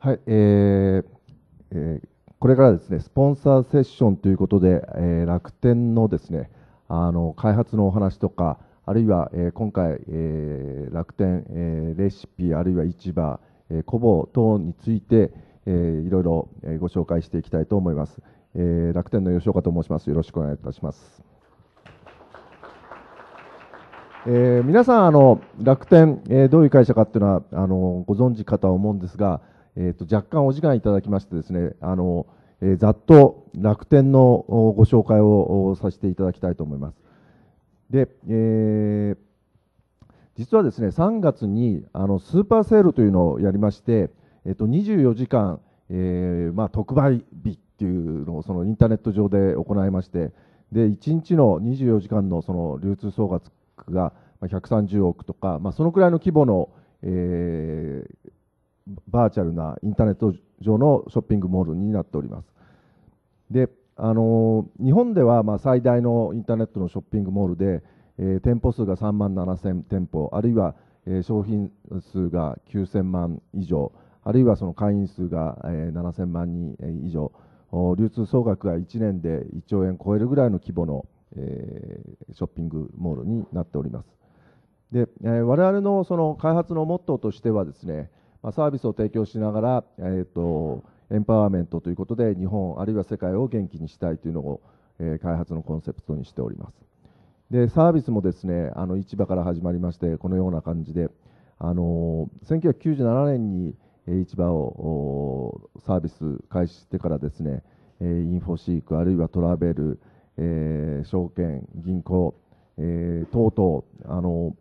はい、これからですね、スポンサーセッションということで、楽天のですね、開発のお話とか、あるいは、今回、楽天、レシピ、あるいは市場、コボ等について、いろいろ、ご紹介していきたいと思います。楽天の吉岡と申します。よろしくお願いいたします。皆さん楽天、どういう会社かっていうのはご存知かとは思うんですが、若干お時間いただきましてですね、ざっと楽天のご紹介をさせていただきたいと思います。で、実はですね、3月にスーパーセールというのをやりまして、24時間、特売日っていうのをそのインターネット上で行いまして、で1日の24時間のその流通総額が130億とか、そのくらいの規模の、バーチャルなインターネット上のショッピングモールになっております。で日本では最大のインターネットのショッピングモールで、店舗数が3万7000店舗、あるいは、商品数が9000万以上、あるいはその会員数が、7000万人以上、流通総額が1年で1兆円超えるぐらいの規模の、ショッピングモールになっております。で、我々のその開発のモットーとしてはですね、サービスを提供しながら、エンパワーメントということで、日本あるいは世界を元気にしたいというのを、開発のコンセプトにしております。で、サービスもですね、市場から始まりまして、このような感じで、1997年に市場をサービス開始してからですね、インフォシーク、あるいはトラベル、証券、銀行、等々、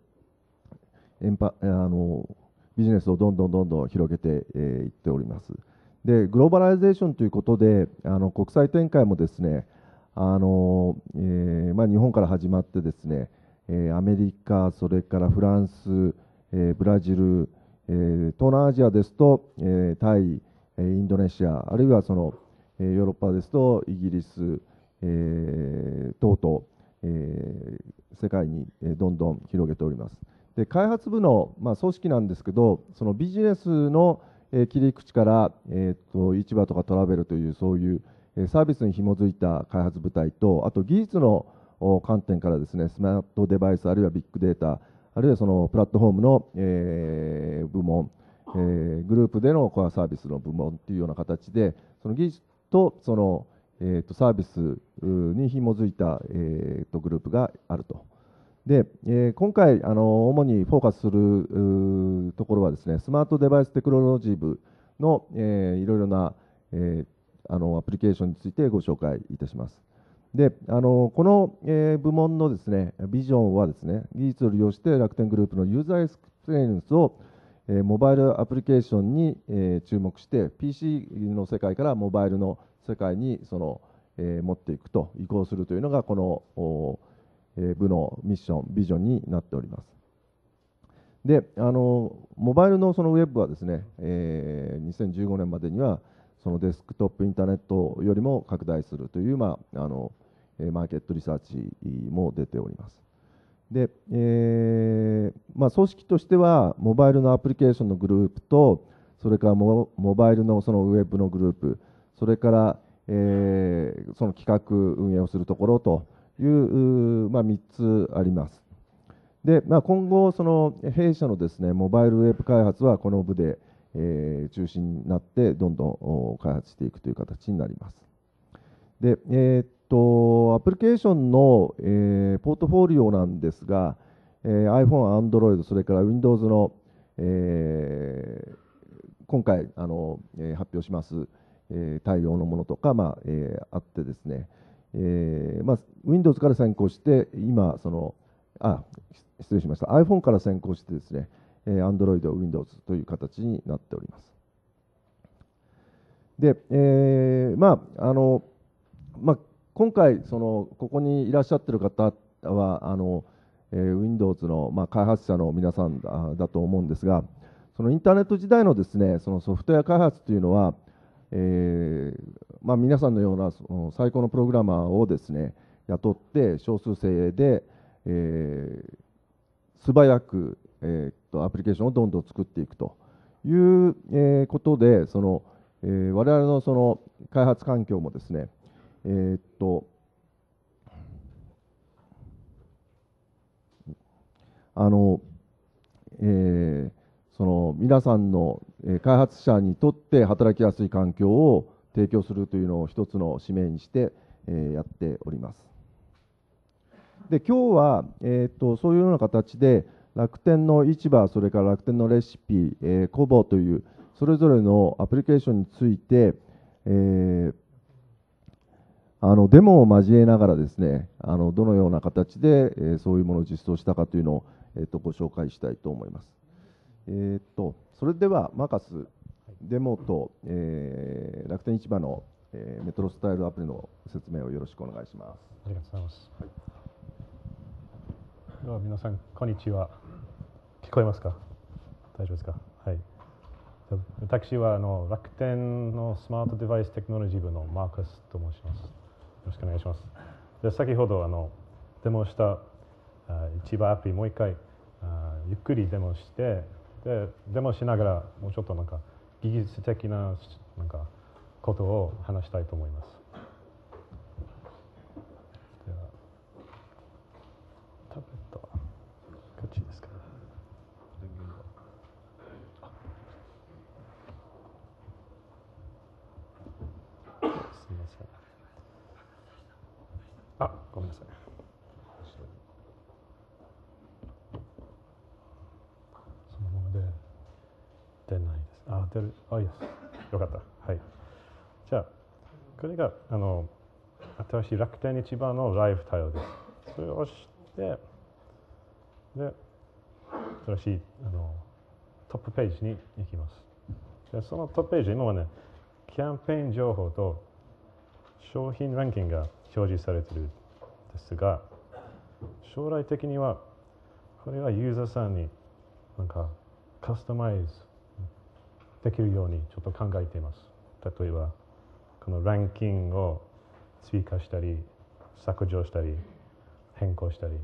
ビジネスをどんどん広げていっております。で、グローバライゼーションということで、国際展開もですね、日本から始まってですね、アメリカ、それからフランス、ブラジル、東南アジアですと、タイ、インドネシア、あるいはその、ヨーロッパですとイギリス、等々、世界にどんどん広げております。で、開発部の、組織なんですけど、そのビジネスの切り口から、市場とかトラベルというそういうサービスに紐づいた開発部隊と、あと技術の観点からですね、スマートデバイス、あるいはビッグデータ、あるいはそのプラットフォームの、部門、グループでのコアサービスの部門というような形で、その技術とその、サービスに紐づいた、グループがあると。で、今回主にフォーカスするところはですね、スマートデバイステクノロジー部の、いろいろな、アプリケーションについてご紹介いたします。で、この、部門のですね、ビジョンはですね、技術を利用して楽天グループのユーザーエクスペリエンスを、モバイルアプリケーションに、注目して、PC の世界からモバイルの世界にその、持っていくと、移行するというのが、この部のミッション、ビジョンになっております。で、モバイルのそのウェブはですね、2015年までには、そのデスクトップインターネットよりも拡大するという、マーケットリサーチも出ております。で、組織としては、モバイルのアプリケーションのグループと、それからモバイルのそのウェブのグループ、それから、その企画運営をするところという、3つあります。で、今後、その弊社のですね、モバイルウェブ開発はこの部で、中心になって、どんどん開発していくという形になります。で、アプリケーションの、ポートフォリオなんですが、iPhone、Android、それから Windows の、今回発表します、対応のものとか、あってですね、Windows から先行して、今、失礼しました。iPhone から先行してですね、Android、Windows という形になっております。で、今回、ここにいらっしゃっている方は、Windows の、開発者の皆さんだと思うんですが、そのインターネット時代のですね、そのソフトウェア開発というのは、皆さんのようなその最高のプログラマーをですね、雇って少数精で、素早く、アプリケーションをどんどん作っていくという、ことで、我々のその開発環境もですね、えーっと、あの、その皆さんの開発者にとって働きやすい環境を提供するというのを一つの使命にして、やっております。で、今日は、そういうような形で楽天の市場、それから楽天のレシピ、コボというそれぞれのアプリケーションについて、デモを交えながらですね、どのような形で、そういうものを実装したかというのを、ご紹介したいと思います。それでは、マーカス、デモと、楽天市場の、メトロスタイルアプリの説明をよろしくお願いします。 ありがとうございます。では皆さん、こんにちは。聞こえますか？大丈夫ですか？はい。私は楽天のスマートデバイステクノロジー部のマーカスと申します。よろしくお願いします。で、先ほどデモした市場アプリもう一回ゆっくりデモして、でデモしながらもうちょっと技術的なことを話したいと思います。ではタブレットはこっちですかね。すみません。ごめんなさい。そのままで出ないです。出る。いいです。よかった。はい。じゃあ、これが新しい楽天市場のライブタイルです。それを押して、で、新しいトップページに行きます。で、そのトップページ、今はね、キャンペーン情報と商品ランキングが表示されているんですが、将来的にはこれはユーザーさんにカスタマイズできるようにちょっと考えています。例えばこのランキングを追加したり削除したり変更したり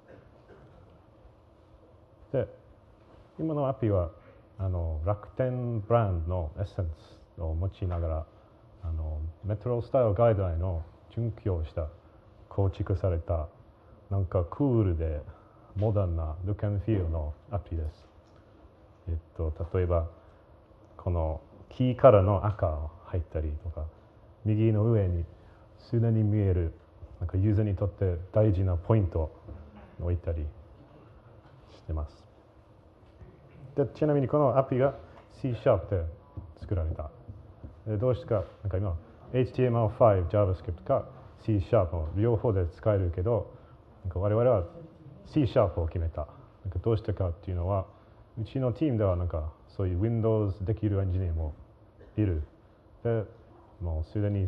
で、今のアプリは楽天ブランドのエッセンスを用いながらメトロスタイルガイドラインを準拠した構築されたクールでモダンなルック&フィールのアプリです。例えばこのキーカラーの赤を入ったりとか、右の上にすでに見えるユーザーにとって大事なポイントを置いたりしてます。で、ちなみにこのアプリが C# で作られた。どうしてか、今 HTML5、JavaScript か C# の両方で使えるけど、我々は C# を決めた。どうしてかっていうのは、うちのチームではそういう Windows できるエンジニアもいる。で、もうすでに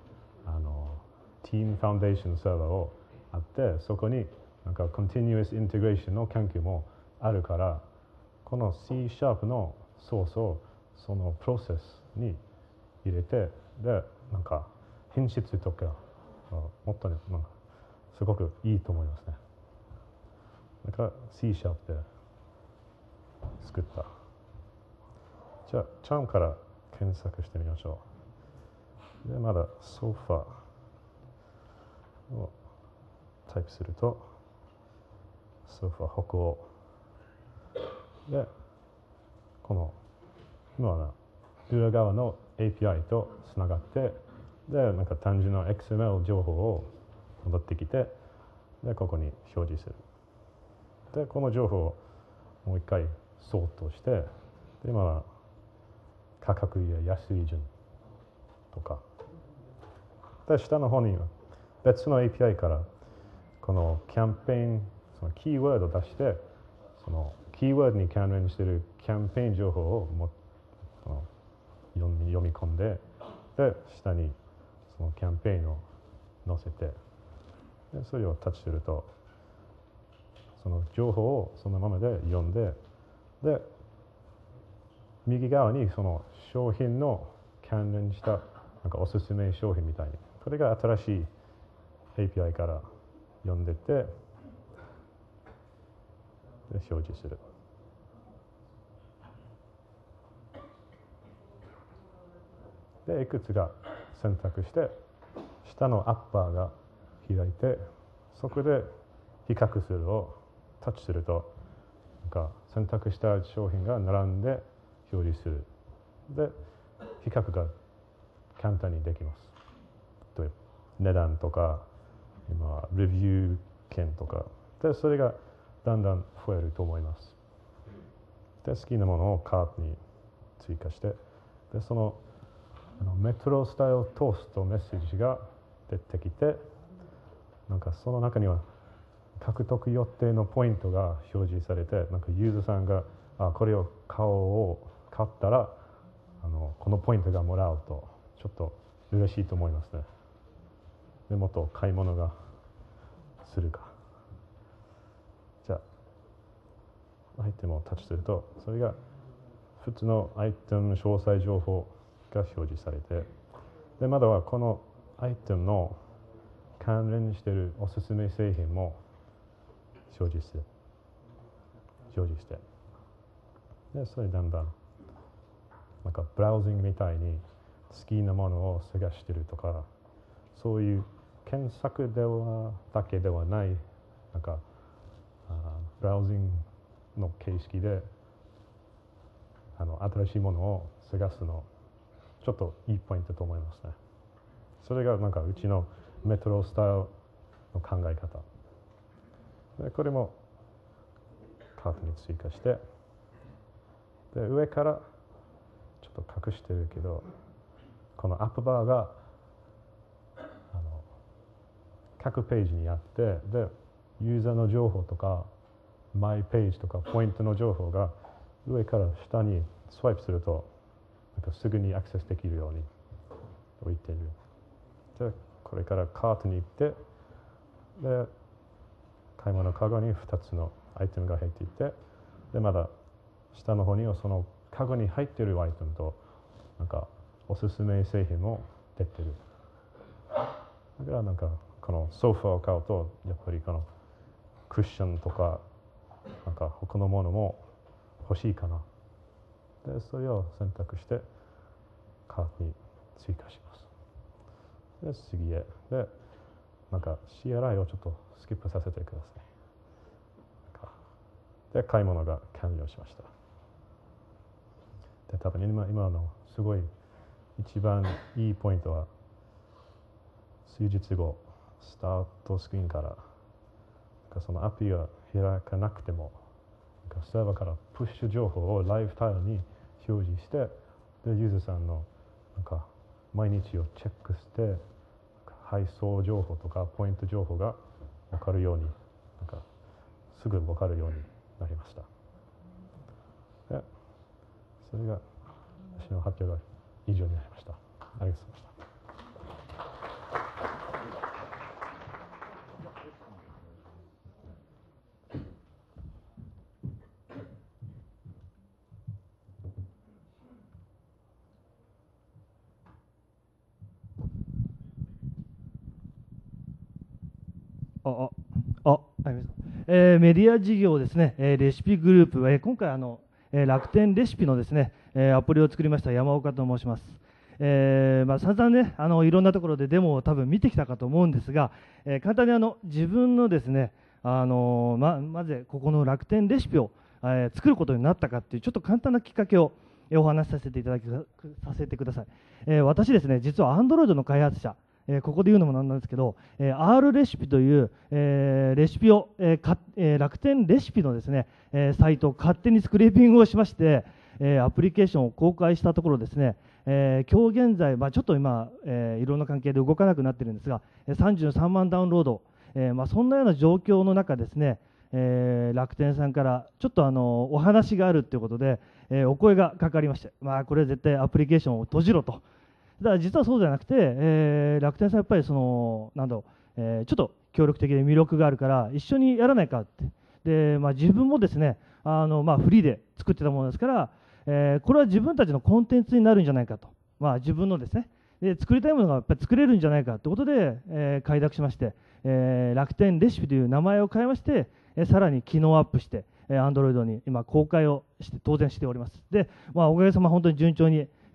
Team Foundation サーバーをあって、そこにContinuous Integration の環境もあるから、この C# のソースをそのプロセスに入れて、で、品質とかもっとね、すごくいいと思いますね。だから C# で作った。じゃあ、チャームから検索してみましょう。で、まだソファをタイプすると、ソファ北欧。で、この今は裏側の API とつながって、で、単純な XML 情報を戻ってきて、で、ここに表示する。で、この情報をもう一回ソートして、で、今は価格や安い順とか。で、下の方には別の API からこのキャンペーン、そのキーワードを出して、そのキーワードに関連しているキャンペーン情報を読み込んで、で、下にそのキャンペーンを載せて、でそれをタッチすると、その情報をそのままで読んで、で、右側にその商品の関連したおすすめ商品みたいに、これが新しい API から読んでて、で表示する。 でいくつか選択して、下のアッパーが開いて、そこで比較するをタッチすると、なんか選択した商品が並んで表示する。で、比較が簡単にできます。例えば値段とか、今レビュー券とかで、それがだんだん増えると思います。で、好きなものをカートに追加して、でそのメトロスタイルトーストメッセージが出てきて、なんかその中には獲得予定のポイントが表示されて、なんかユーザーさんがこれを買ったらこのポイントがもらうとちょっと嬉しいと思いますね。でもっと買い物がするか。じゃあアイテムをタッチすると、それが普通のアイテム詳細情報が表示されて、でまだはこのアイテムの関連しているおすすめ製品も表示して、でそれだんだんなんかブラウジングみたいに好きなものを探してるとか、そういう検索だけではない、なんかブラウジングの形式で新しいものを探すのちょっといいポイントと思いますね。それがなんかうちのメトロスタイルの考え方で、これもカートに追加して、で上からちょっと隠してるけど、このアップバーが各ページにあって、でユーザーの情報とかマイページとかポイントの情報が上から下にスワイプするとなんかすぐにアクセスできるように置いている。でこれからカートに行って、で買い物カゴに2つのアイテムが入っていて、でまだ下の方にはそのカゴに入っているアイテムとなんかおすすめ製品も出てる。だからなんかこのソファーを買うとやっぱりこのクッションとかなんか他のものも欲しいかな。でそれを選択してカートに追加します。で次へでなんか支払いをちょっとスキップさせてください。で買い物が完了しました。で多分今のすごい一番いいポイントは、数日後スタートスクリーンからそのアプリが開かなくてもサーバーからプッシュ情報をライブタイムに表示して、でユーザーさんのなんか毎日をチェックして配送情報とかポイント情報が分かるように、なんかすぐ分かるようになりました。でそれが私の発表が以上になりました。ありがとうございました。 メディア事業ですね、レシピグループ、今回楽天レシピのですね、アプリを作りました山岡と申します。散々ねいろんなところでデモを多分見てきたかと思うんですが、簡単に自分のですねまずここの楽天レシピを、作ることになったかっていうちょっと簡単なきっかけをお話しさせてください。私ですね、実は Android の開発者、ここで言うのもなんなんですけど、R レシピという、レシピを、楽天レシピのですね、サイトを勝手にスクレーピングをしまして、アプリケーションを公開したところですね、今日現在、ちょっと今、いろんな関係で動かなくなっているんですが、33万ダウンロード、そんなような状況の中ですね、楽天さんからちょっとお話があるということで、お声がかかりまして、これは絶対アプリケーションを閉じろと。だから実はそうじゃなくて、楽天さんやっぱりちょっと協力的で魅力があるから一緒にやらないかって。で、自分もですねフリーで作ってたものですから、これは自分たちのコンテンツになるんじゃないかと、自分のですねで作りたいものがやっぱり作れるんじゃないかということで、開拓しまして、楽天レシピという名前を変えまして、さらに機能アップして、Android に今公開をして当然しております。で、おかげさま本当に順調に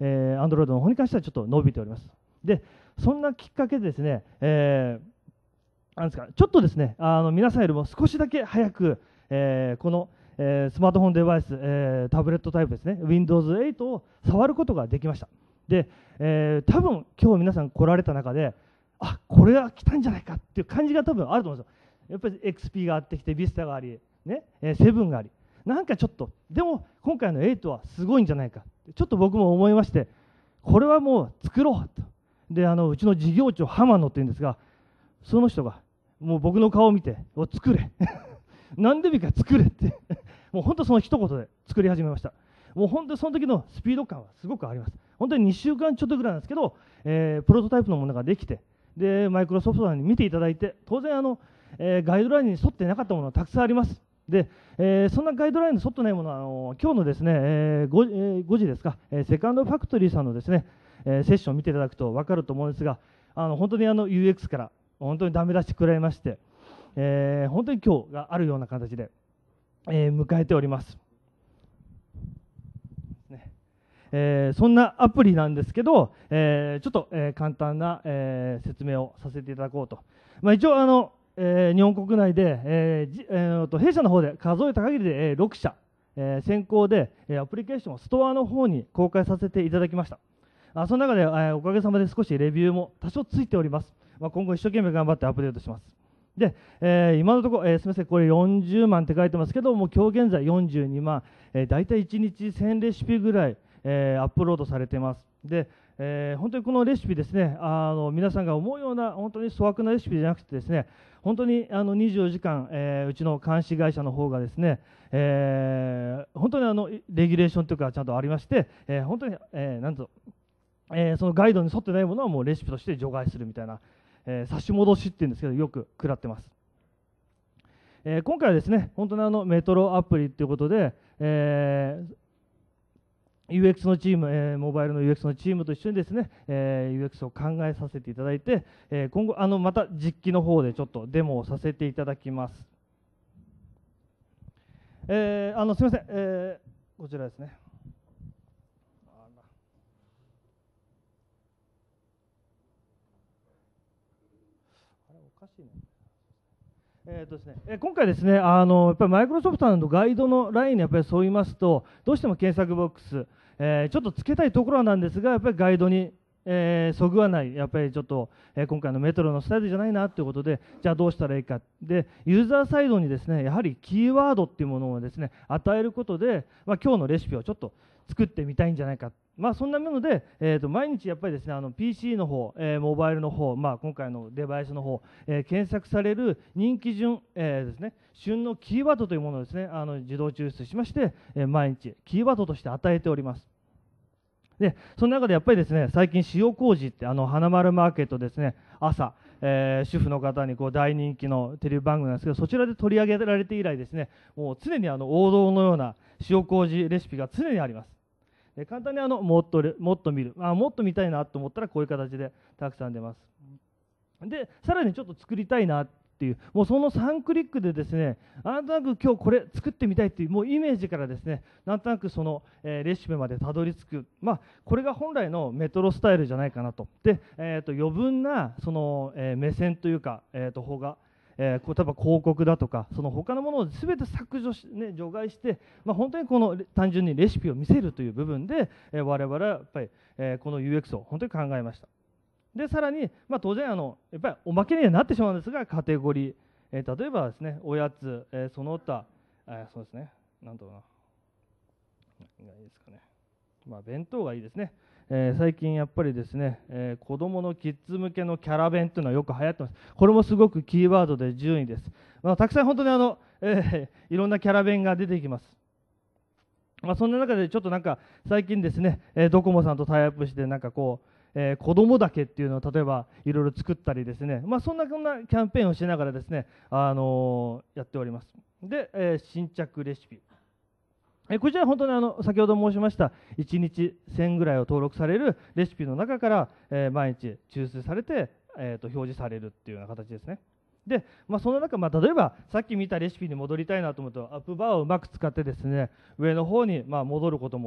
Android の方に関してはちょっと伸びております。で、そんなきっかけでですね、なんですか、ちょっとですね、皆さんよりも少しだけ早く、この、スマートフォンデバイス、タブレットタイプですね、Windows 8を触ることができました。で、多分今日皆さん来られた中で、あ、これが来たんじゃないかっていう感じが多分あると思うんですよ。やっぱり XP があってきて、Vista があり、ね、7があり、なんかちょっと、でも今回の8はすごいんじゃないか、ちょっと僕も思いまして、これはもう作ろうと。で、うちの事業長、浜野っていうんですが、その人が、もう僕の顔を見て、作れ。何でもいいから作れって。もう本当その一言で作り始めました。もう本当にその時のスピード感はすごくあります。本当に2週間ちょっとぐらいなんですけど、プロトタイプのものができて、で、マイクロソフトさんに見ていただいて、当然ガイドラインに沿ってなかったものはたくさんあります。で、そんなガイドラインに沿ってないものは、今日のですね、5時ですか、セカンドファクトリーさんのですね、セッションを見ていただくと分かると思うんですが、本当にUX から本当にダメ出してくらいまして、本当に今日があるような形で、迎えております。そんなアプリなんですけど、ちょっと、簡単な、説明をさせていただこうと。一応日本国内で、弊社の方で数えた限りで、6社、先行で、アプリケーションをストアの方に公開させていただきました。その中で、おかげさまで少しレビューも多少ついております。今後一生懸命頑張ってアップデートします。で、今のところ、すみません、これ40万って書いてますけども、今日現在42万、大体1日1000レシピぐらい、アップロードされてます。で、本当にこのレシピですね、皆さんが思うような本当に粗悪なレシピじゃなくてですね、本当に24時間、うちの監視会社の方がですね、本当にレギュレーションというかちゃんとありまして、本当に、なんと、そのガイドに沿ってないものはもうレシピとして除外するみたいな、差し戻しっていうんですけど、よく食らってます。今回はですね、本当にメトロアプリということで、UX のチーム、モバイルの UX のチームと一緒にですね、UX を考えさせていただいて、今後また実機の方でちょっとデモをさせていただきます。すみません、こちらですね。おかしいね。ですね、今回ですね、やっぱりマイクロソフトのガイドのラインにやっぱり沿いますと、どうしても検索ボックス、ちょっとつけたいところなんですが、やっぱりガイドに、そぐわない、やっぱりちょっと、今回のメトロのスタイルじゃないなということで、じゃあどうしたらいいか。で、ユーザーサイドにですね、やはりキーワードっていうものをですね、与えることで、今日のレシピをちょっと作ってみたいんじゃないか。そんなもので、毎日やっぱりですね、PC の方、モバイルの方、今回のデバイスの方、検索される人気順、ですね、旬のキーワードというものをですね、自動抽出しまして、毎日キーワードとして与えております。で、その中でやっぱりですね、最近塩麹って花丸マーケットですね、朝、主婦の方に大人気のテレビ番組なんですけど、そちらで取り上げられて以来ですね、もう常に王道のような塩麹レシピが常にあります。簡単にもっと見る、もっと見たいなと思ったらこういう形でたくさん出ます。で、さらにちょっと作りたいなっていう、もうその3クリックでですね、なんとなく今日これ作ってみたいっていうもうイメージからですね、なんとなくその、レシピまでたどり着く、これが本来のメトロスタイルじゃないかなと。で、余分なその、目線というか、方が例えば広告だとかその他のものを全て削除し、除外して、本当にこの単純にレシピを見せるという部分で、我々はやっぱり、この UX を本当に考えました。でさらに、当然やっぱりおまけにはなってしまうんですが、カテゴリー、例えばですね、おやつ、その他、そうですね、なんとかな、いいですかね、弁当がいいですね。最近やっぱりですね、子どものキッズ向けのキャラ弁というのはよく流行ってます。これもすごくキーワードで順位です。たくさん本当にいろんなキャラ弁が出てきます。そんな中でちょっとなんか最近ですね、ドコモさんとタイアップしてなんかこう、子どもだけっていうのを例えばいろいろ作ったりですね、そんなキャンペーンをしながらですね、やっております。で、新着レシピ。こちら本当に先ほど申しました1日1000ぐらいを登録されるレシピの中から、毎日抽出されて、表示されるっていうような形ですね。で、その中、例えばさっき見たレシピに戻りたいなと思うとアップバーをうまく使ってですね、上の方に戻ることも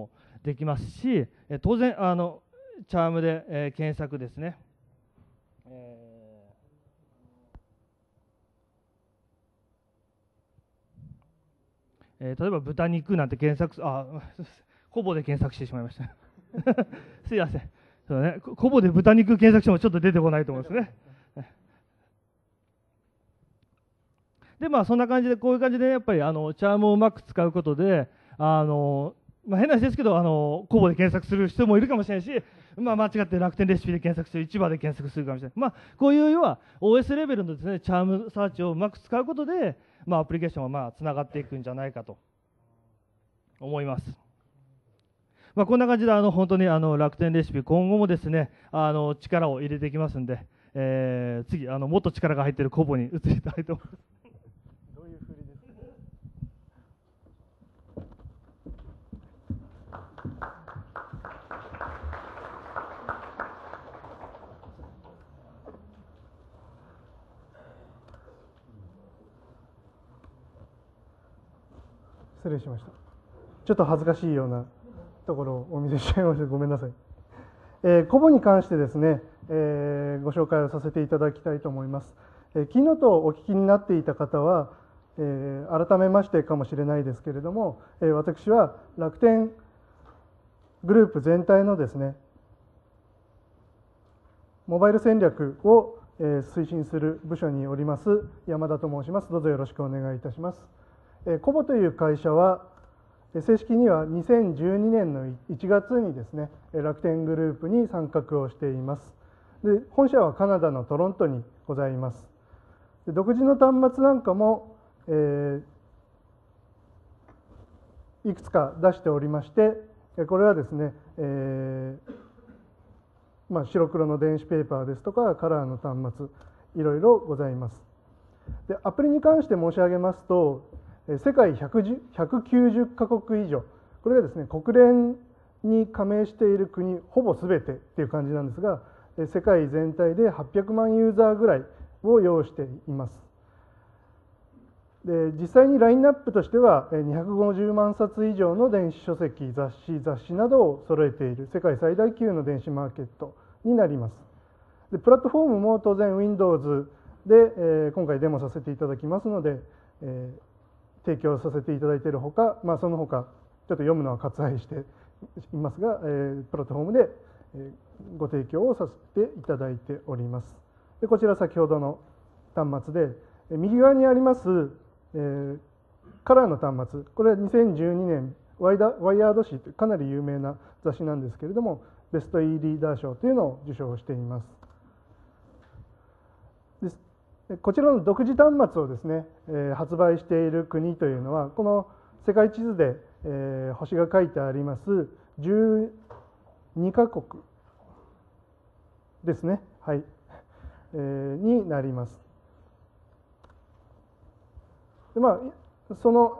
できますし、当然チャームで、検索ですね、例えば豚肉なんて検索、コボで検索してしまいましたすいません、そうね、コボで豚肉検索してもちょっと出てこないと思うんですねでそんな感じで、こういう感じでやっぱりチャームをうまく使うことで変な話ですけどコボで検索する人もいるかもしれないし、間違って楽天レシピで検索する、市場で検索するかもしれない、こういう要は OS レベルのですねチャームサーチをうまく使うことで、アプリケーションはつながっていくんじゃないかと思います。こんな感じで本当に楽天レシピ、今後もですね力を入れていきますんで、次もっと力が入っているコボに移りたいと思います。どういう振りですか？ 失礼しました。ちょっと恥ずかしいようなところをお見せしちゃいました。ごめんなさい。コボに関してですね、ご紹介をさせていただきたいと思います。キーノートをお聞きになっていた方は、改めましてかもしれないですけれども、私は楽天グループ全体のですね、モバイル戦略を推進する部署におります山田と申します。どうぞよろしくお願いいたします。コボという会社は正式には2012年の1月にですね楽天グループに参画をしています。で本社はカナダのトロントにございます。で独自の端末なんかも、いくつか出しておりまして、これはですね、白黒の電子ペーパーですとかカラーの端末いろいろございます。でアプリに関して申し上げますと、世界190カ国以上、これがですね国連に加盟している国ほぼ全てっていう感じなんですが、世界全体で800万ユーザーぐらいを要しています。で実際にラインナップとしては250万冊以上の電子書籍、雑誌などを揃えている世界最大級の電子マーケットになります。でプラットフォームも当然 Windows で、今回デモさせていただきますので、提供させていただいているほか、その他ちょっと読むのは割愛していますが、プラットフォームでご提供をさせていただいております。でこちら先ほどの端末で右側にあります、カラーの端末、これは2012年ワイヤード誌というかなり有名な雑誌なんですけれども、ベスト e リーダー賞というのを受賞しています。こちらの独自端末をですね、発売している国というのは、この世界地図で、星が書いてあります12カ国ですね、はい、になります。でその、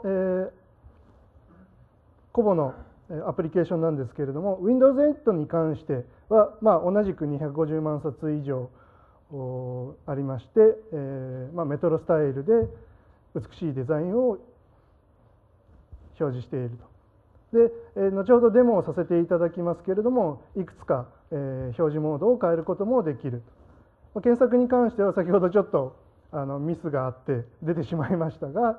コボのアプリケーションなんですけれども、Windows 8に関しては、同じく250万冊以上ありまして、メトロスタイルで美しいデザインを表示していると。で、後ほどデモをさせていただきますけれども、いくつか、表示モードを変えることもできると。検索に関しては先ほどちょっとミスがあって出てしまいましたが、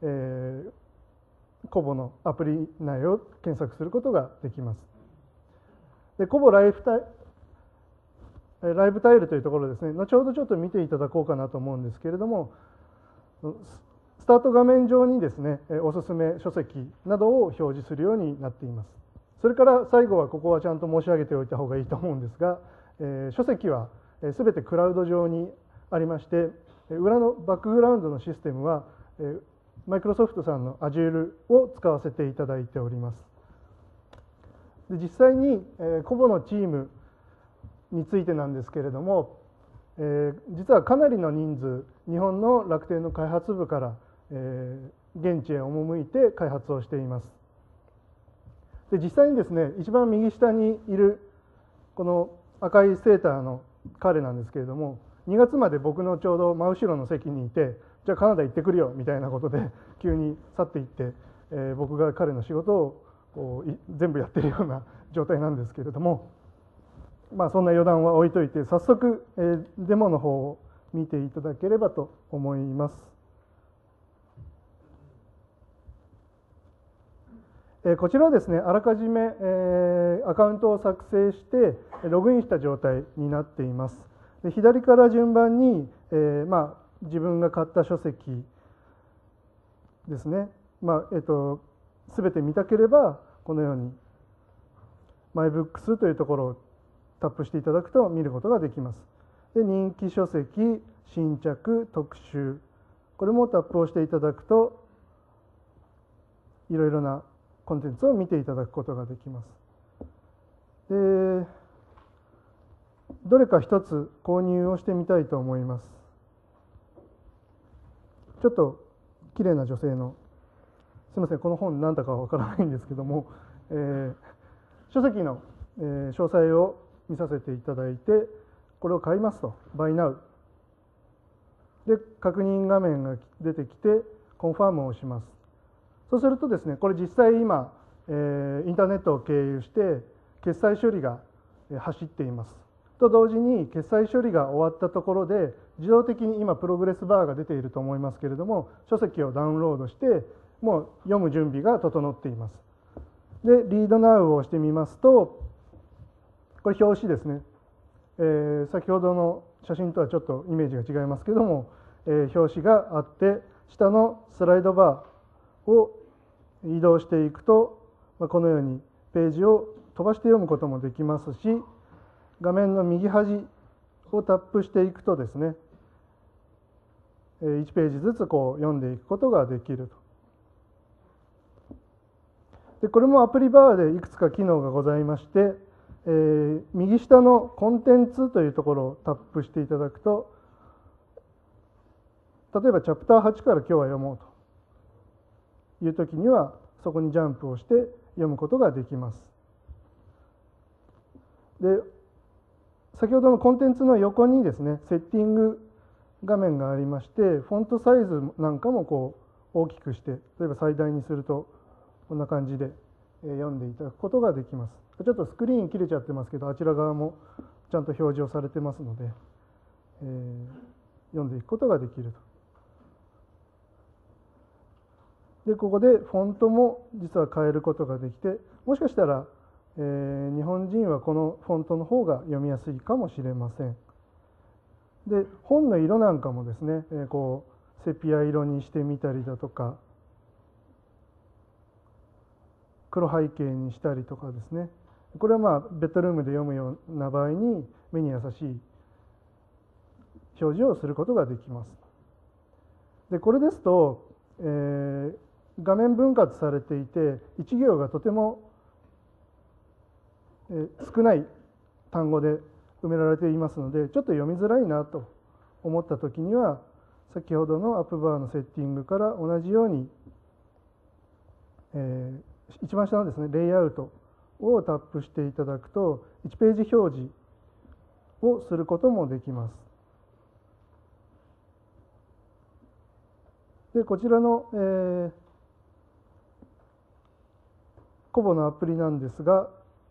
コボのアプリ内を検索することができます。でコボライブタイルというところですね、後ほどちょっと見ていただこうかなと思うんですけれども、スタート画面上にですね、おすすめ書籍などを表示するようになっています。それから最後はここはちゃんと申し上げておいた方がいいと思うんですが、書籍はすべてクラウド上にありまして、裏のバックグラウンドのシステムはマイクロソフトさんの Azure を使わせていただいております。で実際にコボのチームについてなんですけれども、実はかなりの人数、日本の楽天の開発部から、現地へ赴いて開発をしています。で実際にですね、一番右下にいるこの赤いセーターの彼なんですけれども、2月まで僕のちょうど真後ろの席にいて、じゃあカナダ行ってくるよみたいなことで急に去っていって、僕が彼の仕事をこう全部やってるような状態なんですけれども、そんな余談は置いといて、早速、デモの方を見ていただければと思います。こちらはですね、あらかじめ、アカウントを作成してログインした状態になっています。で、左から順番に、自分が買った書籍ですね、すべて見たければこのように MyBooks というところをタップしていただくと見ることができます。で、人気書籍、新着、特集、これもタップをしていただくといろいろなコンテンツを見ていただくことができます。で、どれか一つ購入をしてみたいと思います。ちょっと綺麗な女性の、すみません、この本何だかわからないんですけども、書籍の、詳細を見させていただいて、これを買いますと、Buy Now で確認画面が出てきてコンファームをします。そうするとですね、これ実際今、インターネットを経由して決済処理が走っています。と同時に決済処理が終わったところで自動的に今プログレスバーが出ていると思いますけれども、書籍をダウンロードしてもう読む準備が整っています。で、Read Now を押してみますと、これ表紙ですね、先ほどの写真とはちょっとイメージが違いますけども、表紙があって下のスライドバーを移動していくと、このようにページを飛ばして読むこともできますし、画面の右端をタップしていくとですね、1ページずつこう読んでいくことができると。で、これもアプリバーでいくつか機能がございまして、右下のコンテンツというところをタップしていただくと、例えばチャプター8から今日は読もうというときには、そこにジャンプをして読むことができます。で、先ほどのコンテンツの横にですね、セッティング画面がありまして、フォントサイズなんかもこう大きくして、例えば最大にするとこんな感じで読んでいただくことができます。ちょっとスクリーン切れちゃってますけど、あちら側もちゃんと表示をされてますので、読んでいくことができると。で、ここでフォントも実は変えることができて、もしかしたら、日本人はこのフォントの方が読みやすいかもしれません。で、本の色なんかもですね、こうセピア色にしてみたりだとか、黒背景にしたりとかですね、これはベッドルームで読むような場合に目に優しい表示をすることができます。で、これですと、画面分割されていて1行がとても少ない単語で埋められていますので、ちょっと読みづらいなと思ったときには、先ほどのアップバーのセッティングから同じように、一番下のですね、レイアウトをタップしていただくと、1ページ表示をすることもできます。で、こちらの、コボのアプリなんですが、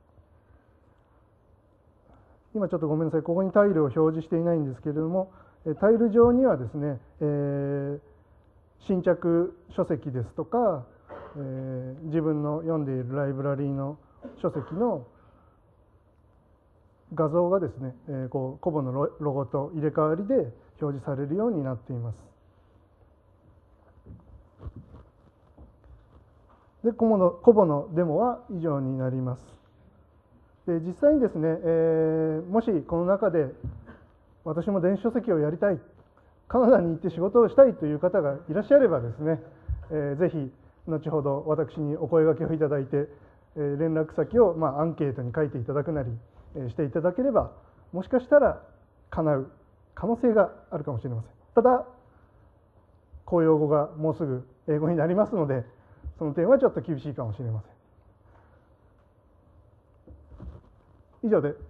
今ちょっとごめんなさい、ここにタイルを表示していないんですけれども、タイル上にはですね、新着書籍ですとか、自分の読んでいるライブラリーの書籍の画像がですね、コボのロゴと入れ替わりで表示されるようになっています。で、コボのデモは以上になります。で、実際にですね、もしこの中で私も電子書籍をやりたい、カナダに行って仕事をしたいという方がいらっしゃればですね、ぜひ後ほど私にお声掛けをいただいて、連絡先をアンケートに書いていただくなりしていただければ、もしかしたら叶う可能性があるかもしれません。ただ、公用語がもうすぐ英語になりますので、その点はちょっと厳しいかもしれません。以上で。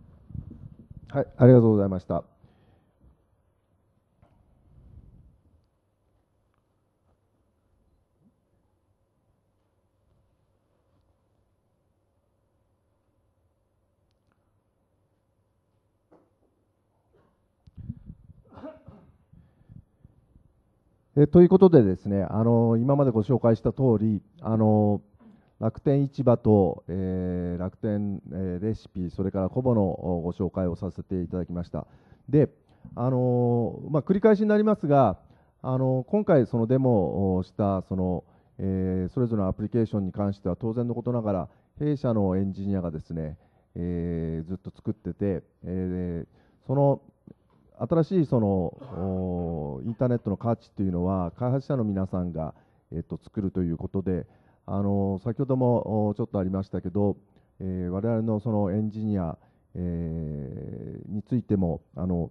はい、ありがとうございました。 ということでですね、今までご紹介した通り、楽天市場と、楽天、レシピ、それからコボのご紹介をさせていただきました。で、繰り返しになりますが、今回そのデモをしたそれぞれのアプリケーションに関しては当然のことながら弊社のエンジニアがですね、ずっと作ってて、その新しいそのインターネットの価値というのは開発者の皆さんが、作るということで、先ほどもちょっとありましたけど、我々のそのエンジニア、についても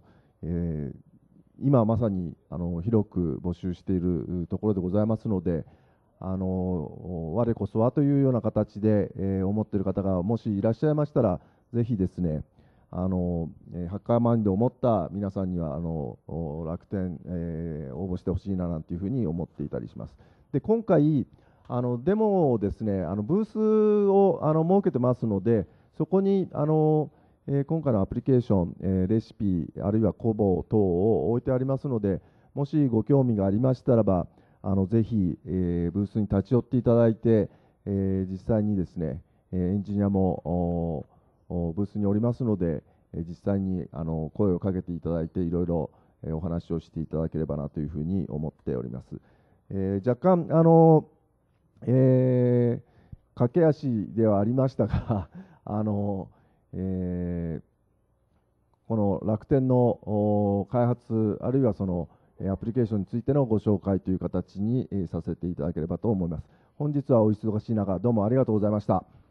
今まさに広く募集しているところでございますので、我こそはというような形で、思っている方がもしいらっしゃいましたら、ぜひですね、ハッカーマインドを持った皆さんには楽天、応募してほしいななんていうふうに思っていたりします。で、今回デモをですね、ブースを設けてますので、そこに今回のアプリケーション、レシピ、あるいはコボ等を置いてありますので、もしご興味がありましたらば、ぜひ、ブースに立ち寄っていただいて、実際にですね、エンジニアもブースにおりますので、実際に声をかけていただいて、いろいろお話をしていただければなというふうに思っております。若干駆け足ではありましたがこの楽天の開発、あるいはそのアプリケーションについてのご紹介という形にさせていただければと思います。本日はお忙しい中、どうもありがとうございました。